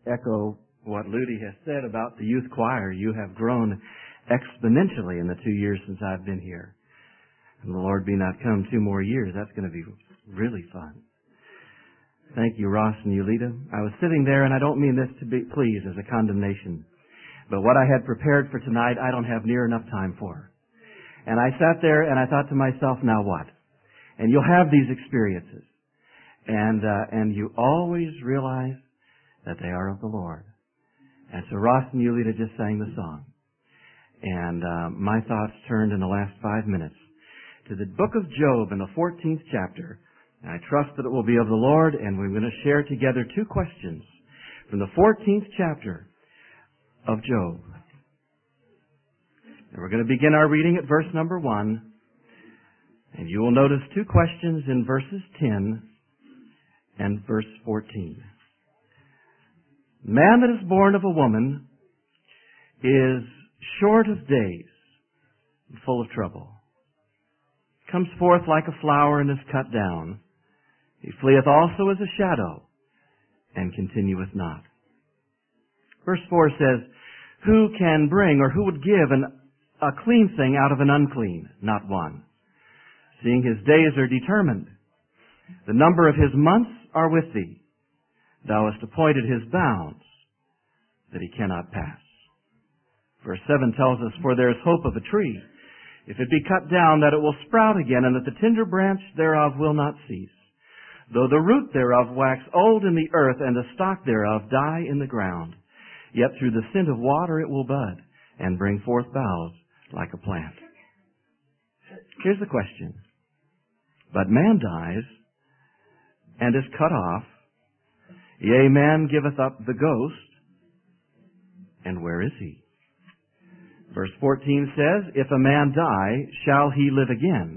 echo what Ludi has said about the youth choir. You have grown exponentially in the 2 years since I've been here. And the Lord be not come 2 more years. That's going to be really fun. Thank you, Ross and Yulita. I was sitting there, and I don't mean this to be, please, as a condemnation. But what I had prepared for tonight, I don't have near enough time for. And I sat there, and I thought to myself, now what? And you'll have these experiences. And you always realize that they are of the Lord. And so Ross and Yulita just sang the song. And my thoughts turned in the last 5 minutes to the book of Job in the 14th chapter. And I trust that it will be of the Lord, and we're going to share together 2 questions from the 14th chapter of Job. And we're going to begin our reading at verse number 1. And you will notice 2 questions in verses 10 and verse 14. Man that is born of a woman is short of days and full of trouble. Comes forth like a flower and is cut down. He fleeth also as a shadow and continueth not. Verse 4 says, who can bring or who would give a clean thing out of an unclean? Not one. Seeing his days are determined. The number of his months are with thee. Thou hast appointed his bounds, that he cannot pass. Verse 7 tells us, for there is hope of a tree, if it be cut down, that it will sprout again, and that the tender branch thereof will not cease. Though the root thereof wax old in the earth, and the stock thereof die in the ground, yet through the scent of water it will bud, and bring forth boughs like a plant. Here's the question. But man dies, and is cut off. Yea, man giveth up the ghost. And where is he? Verse 14 says, if a man die, shall he live again?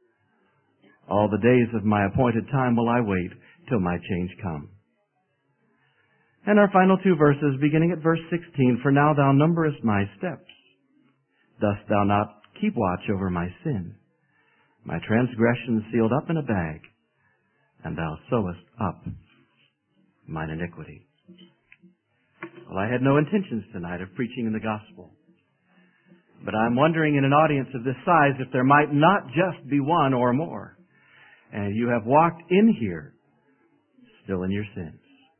All the days of my appointed time will I wait till my change come. And our final 2 verses, beginning at verse 16, for now thou numberest my steps. Dost thou not keep watch over my sin? My transgression sealed up in a bag, and thou sewest up mine iniquity. Well, I had no intentions tonight of preaching in the gospel. But I'm wondering in an audience of this size if there might not just be one or more. And you have walked in here still in your sins.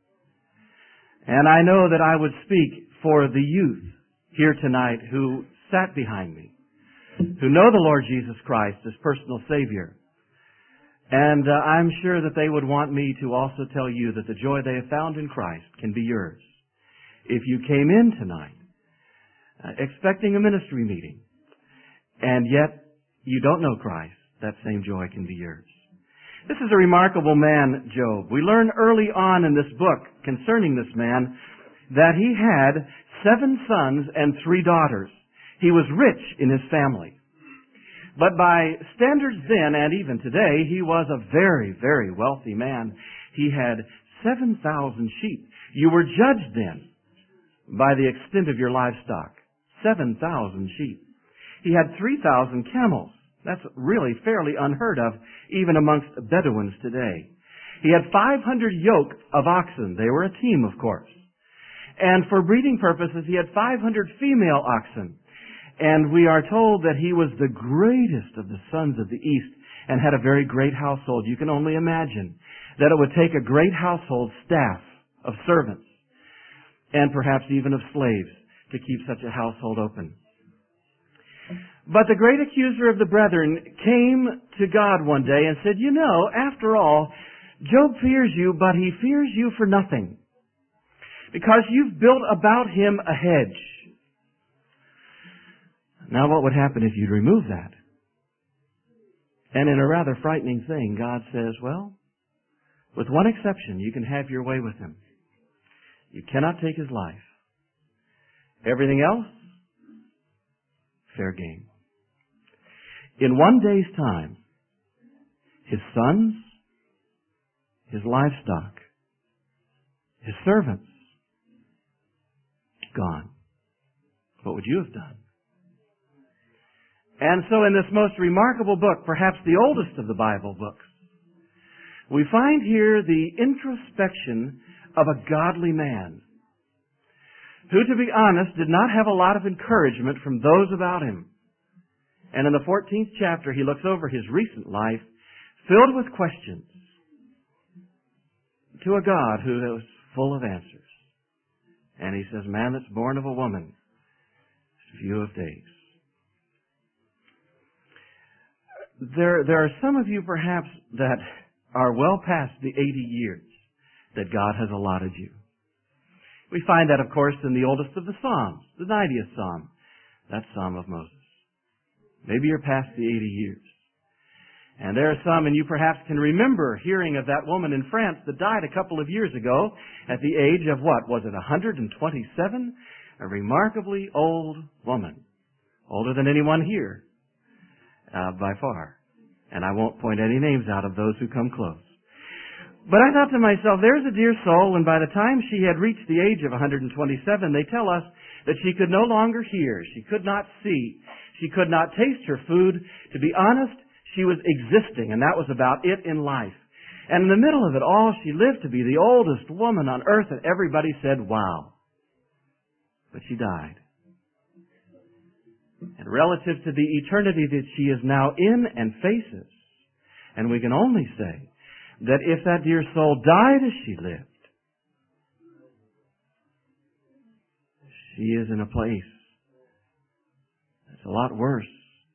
And I know that I would speak for the youth here tonight who sat behind me, who know the Lord Jesus Christ as personal Savior. And I'm sure that they would want me to also tell you that the joy they have found in Christ can be yours. If you came in tonight expecting a ministry meeting, and yet you don't know Christ, that same joy can be yours. This is a remarkable man, Job. We learn early on in this book concerning this man that he had 7 sons and 3 daughters. He was rich in his family. But by standards then and even today, he was a very, very wealthy man. He had 7,000 sheep. You were judged then by the extent of your livestock. 7,000 sheep. He had 3,000 camels. That's really fairly unheard of, even amongst Bedouins today. He had 500 yoke of oxen. They were a team, of course. And for breeding purposes, he had 500 female oxen. And we are told that he was the greatest of the sons of the East and had a very great household. You can only imagine that it would take a great household staff of servants and perhaps even of slaves to keep such a household open. But the great accuser of the brethren came to God one day and said, you know, after all, Job fears you, but he fears you for nothing, because you've built about him a hedge. Now what would happen if you'd remove that? And in a rather frightening thing, God says, well, with one exception, you can have your way with him. You cannot take his life. Everything else, fair game. In one day's time, his sons, his livestock, his servants, gone. What would you have done? And so in this most remarkable book, perhaps the oldest of the Bible books, we find here the introspection of a godly man who, to be honest, did not have a lot of encouragement from those about him. And in the 14th chapter, he looks over his recent life, filled with questions, to a God who is full of answers. And he says, man that's born of a woman is few of days. There are some of you perhaps that are well past the 80 years that God has allotted you. We find that, of course, in the oldest of the Psalms, the 90th Psalm. That's Psalm of Moses. Maybe you're past the 80 years. And there are some, and you perhaps can remember hearing of that woman in France that died a couple of years ago at the age of what? Was it 127? A remarkably old woman. Older than anyone here, by far. And I won't point any names out of those who come close. But I thought to myself, there's a dear soul, and by the time she had reached the age of 127, they tell us that she could no longer hear. She could not see. She could not taste her food. To be honest, she was existing, and that was about it in life. And in the middle of it all, she lived to be the oldest woman on earth, and everybody said, wow. But she died. And relative to the eternity that she is now in and faces, and we can only say that if that dear soul died as she lived, she is in a place that's a lot worse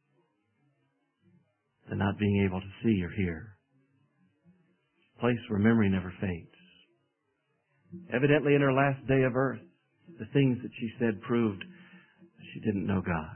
than not being able to see or hear. A place where memory never fades. Evidently in her last day of earth, the things that she said proved that she didn't know God.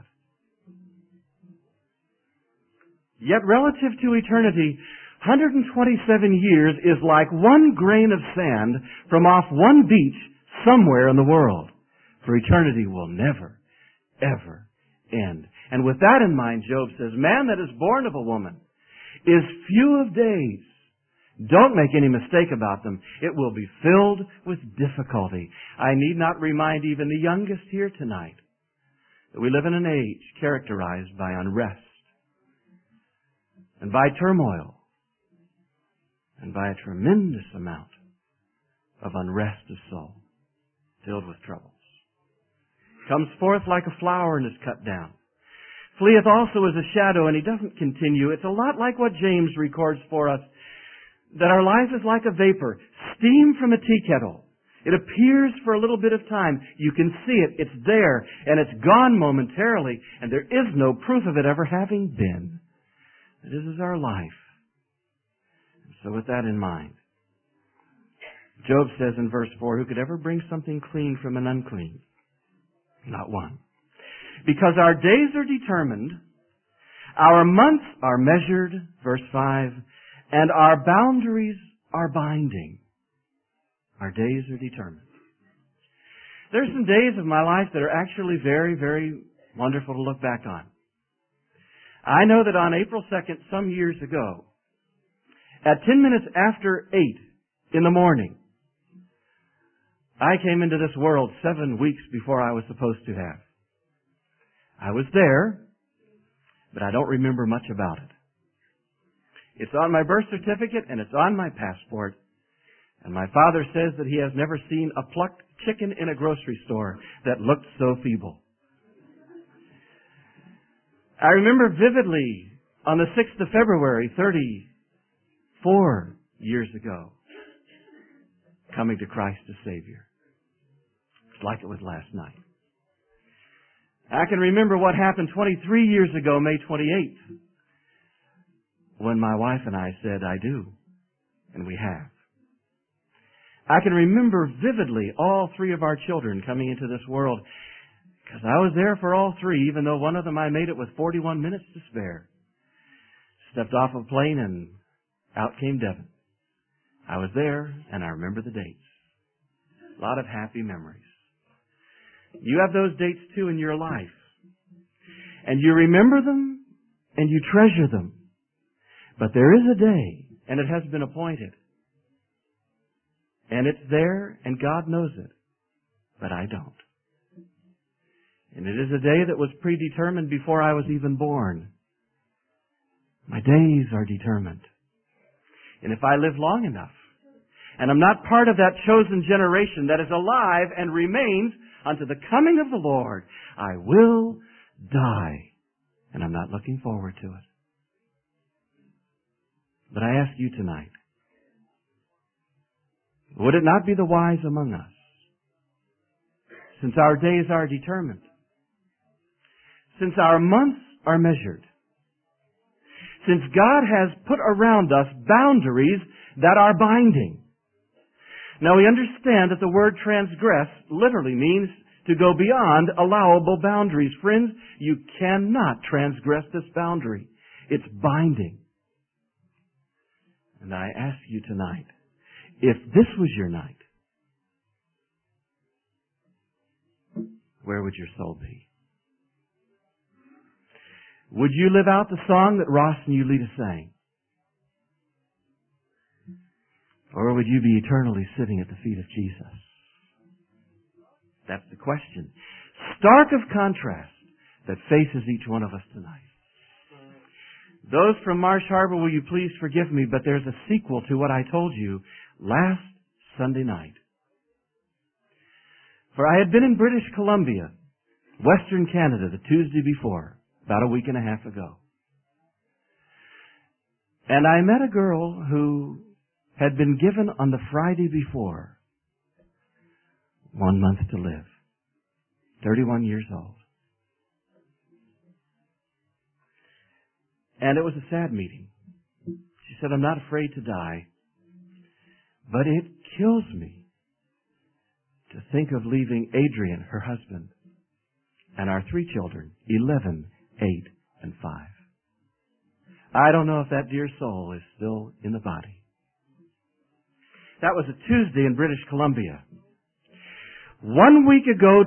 Yet relative to eternity, 127 years is like one grain of sand from off one beach somewhere in the world. For eternity will never, ever end. And with that in mind, Job says, man that is born of a woman is few of days. Don't make any mistake about them. It will be filled with difficulty. I need not remind even the youngest here tonight that we live in an age characterized by unrest and by turmoil and by a tremendous amount of unrest of soul, filled with troubles. Comes forth like a flower and is cut down. Fleeth also as a shadow, and he doesn't continue. It's a lot like what James records for us, that our life is like a vapor, steam from a tea kettle. It appears for a little bit of time. You can see it. It's there, and it's gone momentarily, and there is no proof of it ever having been. This is our life. So with that in mind, Job says in verse 4, who could ever bring something clean from an unclean? Not one. Because our days are determined, our months are measured, verse 5, and our boundaries are binding. Our days are determined. There's some days of my life that are actually very, very wonderful to look back on. I know that on April 2nd, some years ago, at 10 minutes after 8 in the morning, I came into this world 7 weeks before I was supposed to have. I was there, but I don't remember much about it. It's on my birth certificate and it's on my passport. And my father says that he has never seen a plucked chicken in a grocery store that looked so feeble. I remember vividly on the 6th of February, 34 years ago, coming to Christ as Savior. It's like it was last night. I can remember what happened 23 years ago, May 28th, when my wife and I said, I do, and we have. I can remember vividly all 3 of our children coming into this world, because I was there for all 3, even though one of them I made it with 41 minutes to spare. Stepped off a plane and out came Devin. I was there, and I remember the dates. A lot of happy memories. You have those dates too in your life. And you remember them, and you treasure them. But there is a day, and it has been appointed. And it's there, and God knows it. But I don't. And it is a day that was predetermined before I was even born. My days are determined. And if I live long enough, and I'm not part of that chosen generation that is alive and remains unto the coming of the Lord, I will die. And I'm not looking forward to it. But I ask you tonight, would it not be the wise among us, since our days are determined, since our months are measured, since God has put around us boundaries that are binding? Now we understand that the word transgress literally means to go beyond allowable boundaries. Friends, you cannot transgress this boundary. It's binding. And I ask you tonight, if this was your night, where would your soul be? Would you live out the song that Ross and Yulita sang? Or would you be eternally sitting at the feet of Jesus? That's the question. Stark of contrast that faces each one of us tonight. Those from Marsh Harbor, will you please forgive me, but there's a sequel to what I told you last Sunday night. For I had been in British Columbia, Western Canada, the Tuesday before, about a week and a half ago. And I met a girl who had been given on the Friday before 1 month to live. 31 years old. And it was a sad meeting. She said, I'm not afraid to die, but it kills me to think of leaving Adrian, her husband, and our 3 children, 11, 8, and 5. I don't know if that dear soul is still in the body. That was a Tuesday in British Columbia. 2 weeks ago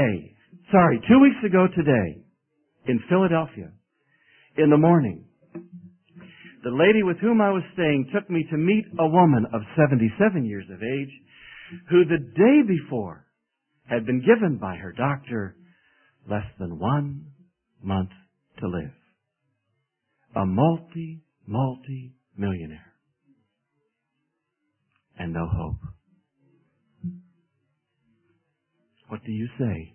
today, in Philadelphia, in the morning, the lady with whom I was staying took me to meet a woman of 77 years of age who the day before had been given by her doctor less than 1 month to live. A multi-millionaire. And no hope. What do you say?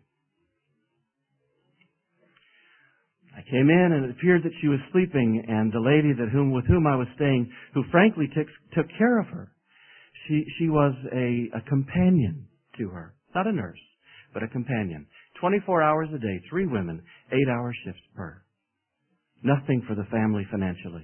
I came in and it appeared that she was sleeping, and the lady with whom I was staying, who frankly took care of her, she was a companion to her. Not a nurse, but a companion. 24 hours a day, 3 women, 8-hour shifts per. Nothing for the family financially.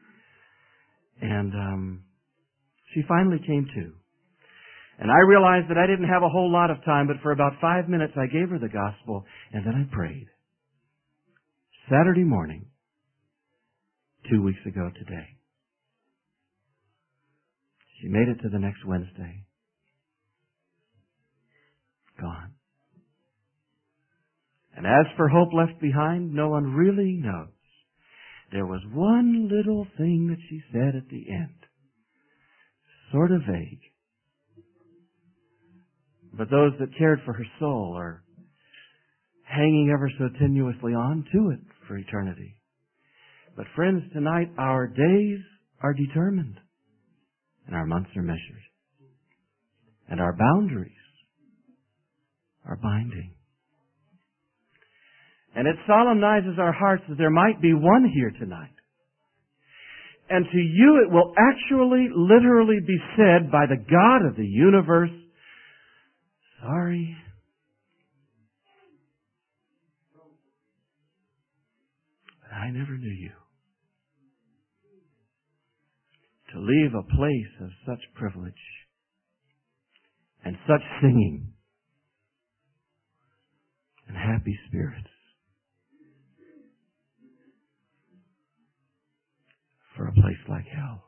And she finally came to. And I realized that I didn't have a whole lot of time, but for about 5 minutes I gave her the gospel, and then I prayed. Saturday morning, 2 weeks ago today. She made it to the next Wednesday. Gone. And as for hope left behind, no one really knows. There was one little thing that she said at the end. Sort of vague. But those that cared for her soul are hanging ever so tenuously on to it for eternity. But friends, tonight our days are determined. And our months are measured. And our boundaries are binding. And it solemnizes our hearts that there might be one here tonight. And to you it will actually, literally be said by the God of the universe, sorry, but I never knew you. To leave a place of such privilege and such singing and happy spirits for a place like hell.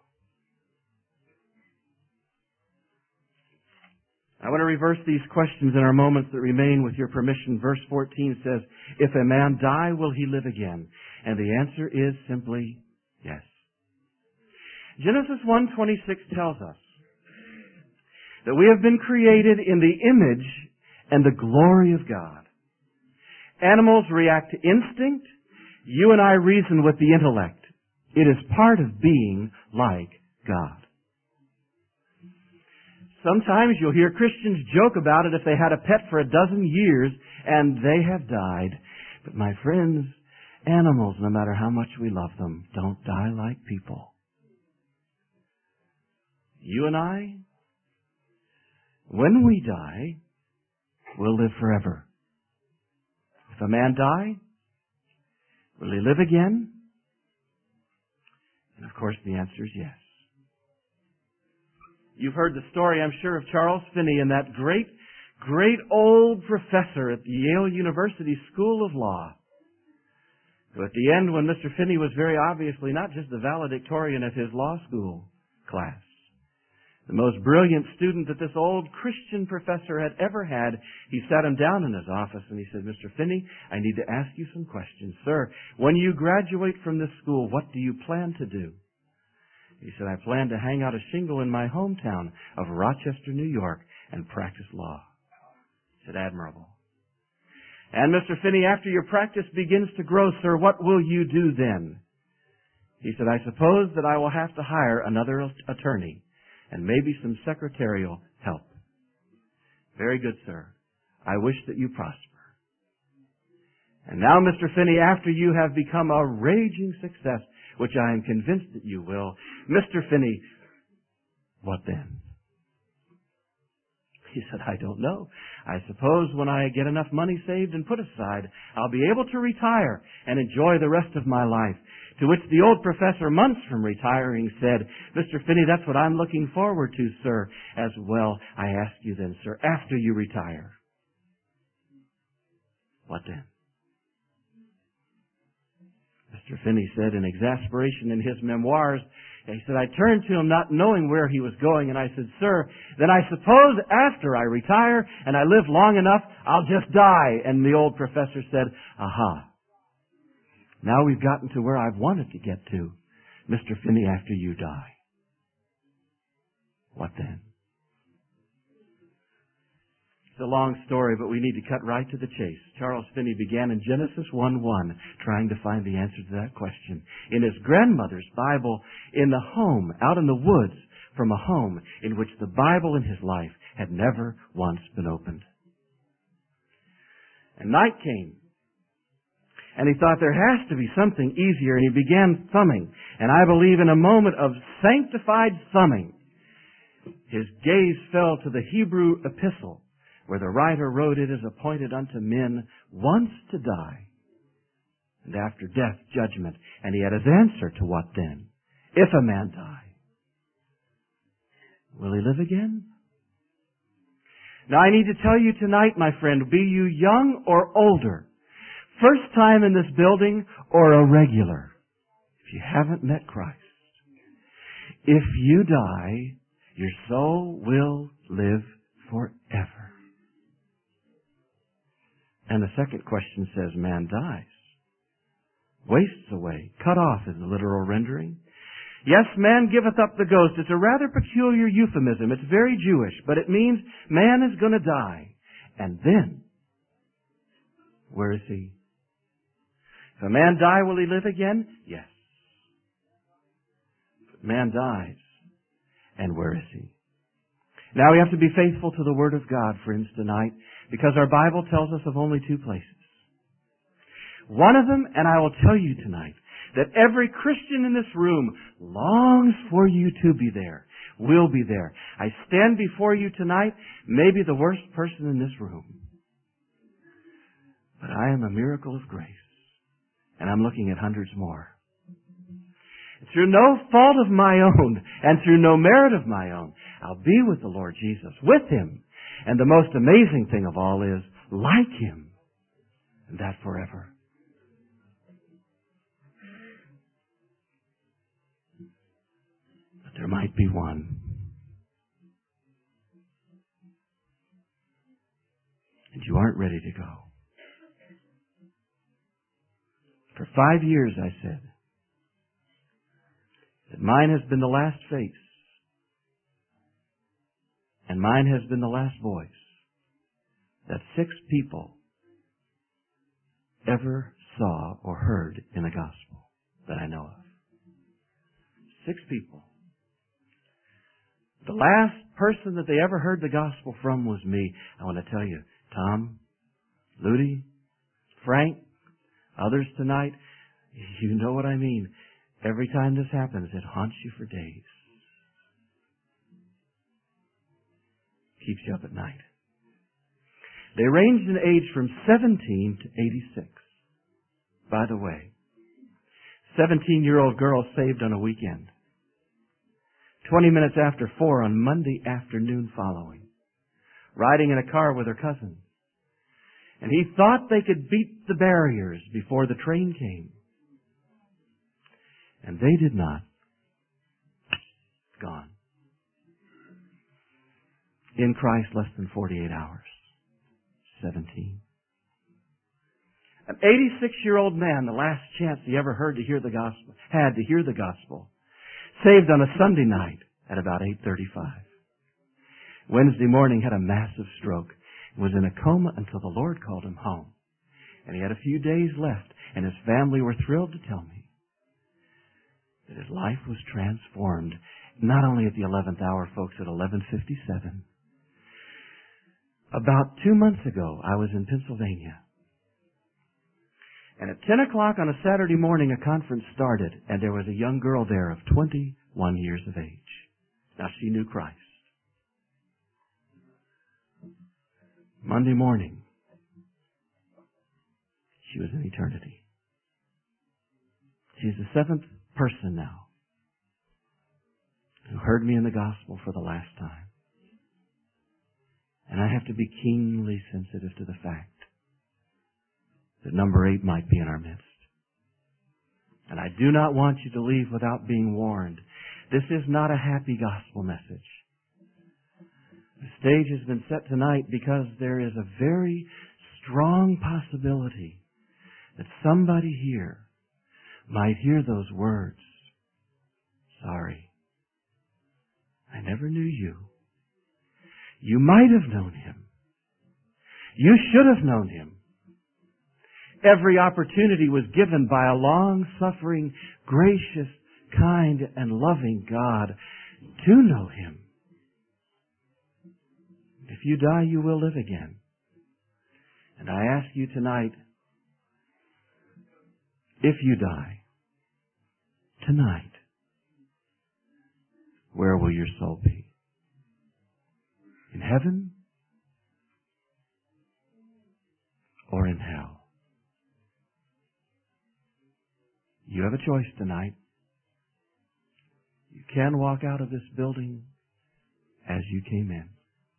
I want to reverse these questions in our moments that remain with your permission. Verse 14 says, if a man die, will he live again? And the answer is simply yes. Genesis 1:26 tells us that we have been created in the image and the glory of God. Animals react to instinct. You and I reason with the intellect. It is part of being like God. Sometimes you'll hear Christians joke about it if they had a pet for 12 years and they have died. But my friends, animals, no matter how much we love them, don't die like people. You and I, when we die, we'll live forever. If a man die, will he live again? And of course the answer is yes. You've heard the story, I'm sure, of Charles Finney and that great old professor at the Yale University School of Law, who at the end, when Mr. Finney was very obviously not just the valedictorian of his law school class, the most brilliant student that this old Christian professor had ever had, he sat him down in his office and he said, Mr. Finney, I need to ask you some questions. Sir, when you graduate from this school, what do you plan to do? He said, I plan to hang out a shingle in my hometown of Rochester, New York, and practice law. He said, admirable. And Mr. Finney, after your practice begins to grow, sir, what will you do then? He said, I suppose that I will have to hire another attorney and maybe some secretarial help. Very good, sir. I wish that you prosper. And now, Mr. Finney, after you have become a raging success, which I am convinced that you will, Mr. Finney, what then? He said, I don't know. I suppose when I get enough money saved and put aside, I'll be able to retire and enjoy the rest of my life. To which the old professor, months from retiring, said, Mr. Finney, that's what I'm looking forward to, sir, as well. I ask you then, sir, after you retire, what then? Mr. Finney said in exasperation in his memoirs, he said, I turned to him not knowing where he was going, and I said, sir, then I suppose after I retire and I live long enough, I'll just die. And the old professor said, aha. Now we've gotten to where I've wanted to get to. Mr. Finney, after you die, what then? It's a long story, but we need to cut right to the chase. Charles Finney began in Genesis 1:1, trying to find the answer to that question. In his grandmother's Bible, in the home, out in the woods, from a home in which the Bible in his life had never once been opened. And night came. And he thought there has to be something easier, and he began thumbing. And I believe in a moment of sanctified thumbing, his gaze fell to the Hebrew epistle, where the writer wrote, it is appointed unto men once to die, and after death judgment. And he had his answer to what then? If a man die, will he live again? Now I need to tell you tonight, my friend, be you young or older, first time in this building or a regular, if you haven't met Christ, if you die, your soul will live forever. And the second question says, man dies, wastes away, cut off is the literal rendering. Yes, man giveth up the ghost. It's a rather peculiar euphemism. It's very Jewish, but it means man is going to die. And then, where is he? If a man die, will he live again? Yes. If a man dies, and where is he? Now we have to be faithful to the Word of God, friends, tonight, because our Bible tells us of only two places. One of them, and I will tell you tonight, that every Christian in this room longs for you to be there, will be there. I stand before you tonight, maybe the worst person in this room. But I am a miracle of grace, and I'm looking at hundreds more. Through no fault of my own, and through no merit of my own, I'll be with the Lord Jesus, with Him. And the most amazing thing of all is, like Him, and that forever. But there might be one. And you aren't ready to go. For 5 years, I said, that mine has been the last face, and mine has been the last voice that 6 people ever saw or heard in the gospel that I know of. 6 people. The last person that they ever heard the gospel from was me. I want to tell you, Tom, Ludi, Frank, others tonight, you know what I mean. Every time this happens, it haunts you for days. Keeps you up at night. They ranged in age from 17 to 86. By the way, 17-year-old girl saved on a weekend. 20 minutes after 4 on Monday afternoon following. Riding in a car with her cousin. And he thought they could beat the barriers before the train came. And they did not. Gone. In Christ, less than 48 hours. 17. An 86-year-old man, the last chance he ever had to hear the gospel, saved on a Sunday night at about 8:35. Wednesday morning had a massive stroke and was in a coma until the Lord called him home. And he had a few days left, and his family were thrilled to tell me that his life was transformed, not only at the 11th hour, folks, at 11:57. About 2 months ago, I was in Pennsylvania. And at 10 o'clock on a Saturday morning, a conference started, and there was a young girl there of 21 years of age. Now, she knew Christ. Monday morning, she was in eternity. She's the 7th person now who heard me in the gospel for the last time. And I have to be keenly sensitive to the fact that number 8 might be in our midst. And I do not want you to leave without being warned. This is not a happy gospel message. The stage has been set tonight because there is a very strong possibility that somebody here might hear those words. Sorry, I never knew you. You might have known him. You should have known him. Every opportunity was given by a long-suffering, gracious, kind, and loving God to know him. If you die, you will live again. And I ask you tonight, if you die, tonight, where will your soul be? In heaven or in hell? You have a choice tonight. You can walk out of this building as you came in.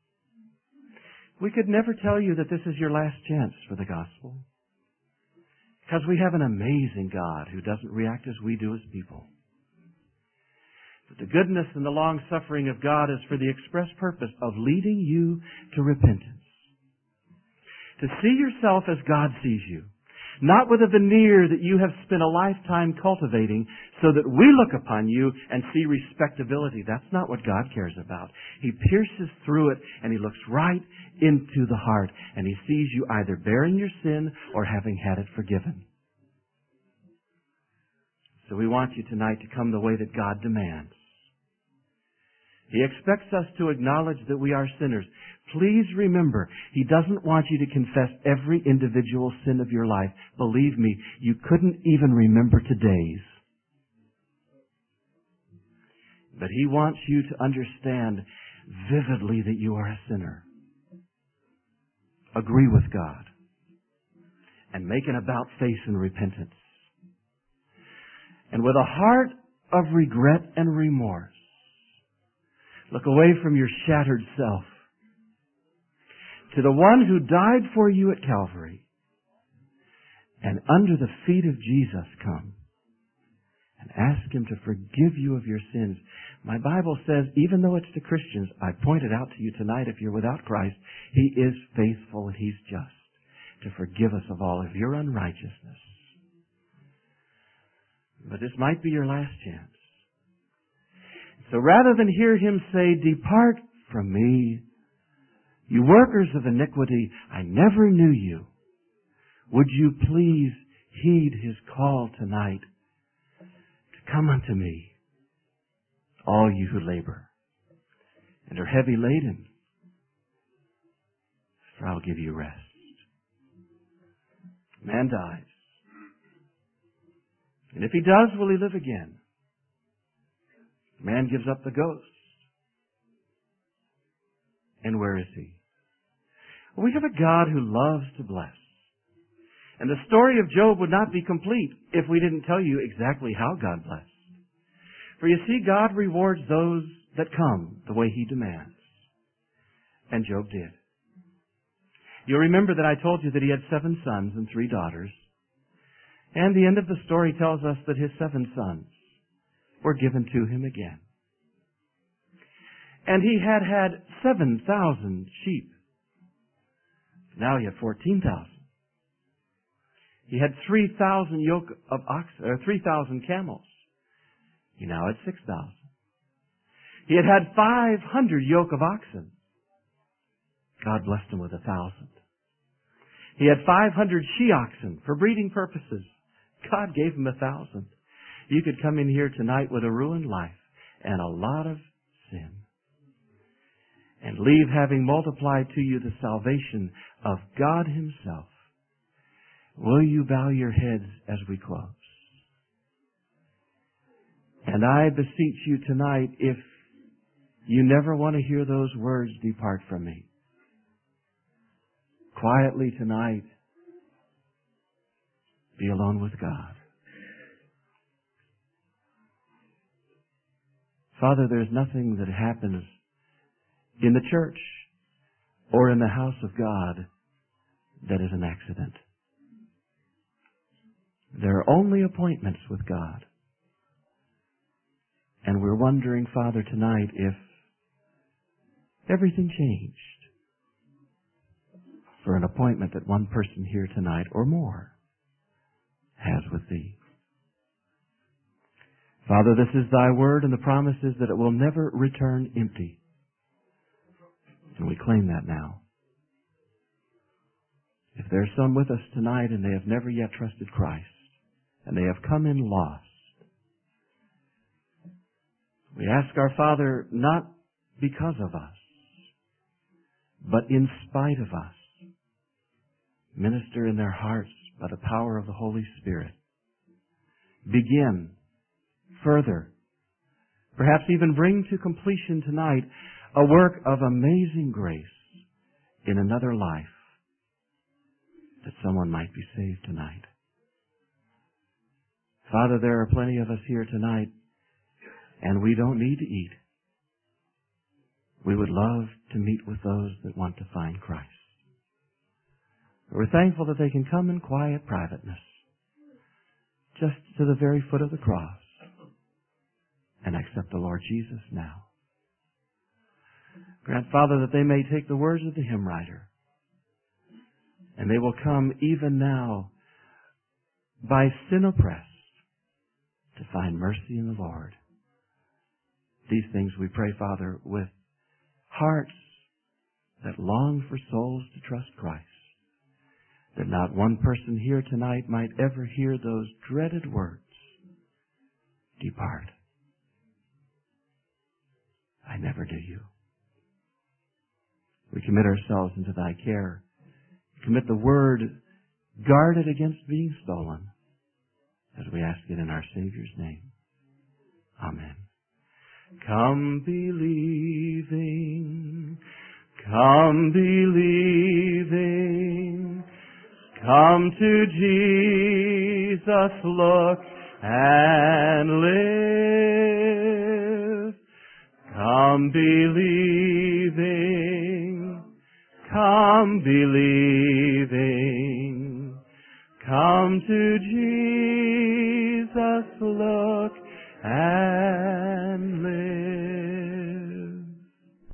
We could never tell you that this is your last chance for the gospel, because we have an amazing God who doesn't react as we do as people. But the goodness and the long-suffering of God is for the express purpose of leading you to repentance. To see yourself as God sees you. Not with a veneer that you have spent a lifetime cultivating so that we look upon you and see respectability. That's not what God cares about. He pierces through it and He looks right into the heart and He sees you either bearing your sin or having had it forgiven. So we want you tonight to come the way that God demands. He expects us to acknowledge that we are sinners. Please remember, He doesn't want you to confess every individual sin of your life. Believe me, you couldn't even remember today's. But He wants you to understand vividly that you are a sinner. Agree with God. And make an about-face in repentance. And with a heart of regret and remorse, look away from your shattered self to the one who died for you at Calvary, and under the feet of Jesus come and ask Him to forgive you of your sins. My Bible says, even though it's to Christians, I pointed out to you tonight, if you're without Christ, He is faithful and He's just to forgive us of all of your unrighteousness. But this might be your last chance. So rather than hear Him say, "Depart from me, you workers of iniquity, I never knew you," would you please heed His call tonight to come unto me, all you who labor and are heavy laden, for I'll give you rest. Man dies. And if he does, will he live again? Man gives up the ghost. And where is he? We have a God who loves to bless. And the story of Job would not be complete if we didn't tell you exactly how God blessed. For you see, God rewards those that come the way He demands. And Job did. You'll remember that I told you that he had 7 sons and 3 daughters. And the end of the story tells us that his 7 sons were given to him again. And he had 7,000 sheep. Now he had 14,000. He had 3,000 yoke of oxen, or 3,000 camels. He now had 6,000. He had 500 yoke of oxen. God blessed him with 1,000. He had 500 she-oxen for breeding purposes. God gave him 1,000. You could come in here tonight with a ruined life and a lot of sin, and leave having multiplied to you the salvation of God Himself. Will you bow your heads as we close? And I beseech you tonight, if you never want to hear those words, depart from me. Quietly tonight, be alone with God. Father, there's nothing that happens in the church or in the house of God that is an accident. There are only appointments with God. And we're wondering, Father, tonight if everything changed for an appointment that one person here tonight or more has with Thee. Father, this is Thy word, and the promise is that it will never return empty. And we claim that now. If there's some with us tonight and they have never yet trusted Christ, and they have come in lost, we ask our Father, not because of us, but in spite of us, minister in their hearts by the power of the Holy Spirit. Begin further, perhaps even bring to completion tonight a work of amazing grace in another life, that someone might be saved tonight. Father, there are plenty of us here tonight, and we don't need to eat. We would love to meet with those that want to find Christ. We're thankful that they can come in quiet privateness, just to the very foot of the cross, and accept the Lord Jesus now. Grant, Father, that they may take the words of the hymn writer, and they will come even now, by sin oppressed, to find mercy in the Lord. These things we pray, Father, with hearts that long for souls to trust Christ, that not one person here tonight might ever hear those dreaded words, depart. I never knew you. We commit ourselves into Thy care. Commit the word guarded against being stolen, as we ask it in our Savior's name. Amen. Come believing, come believing, come to Jesus, look and live. Come believing, come believing, come to Jesus, look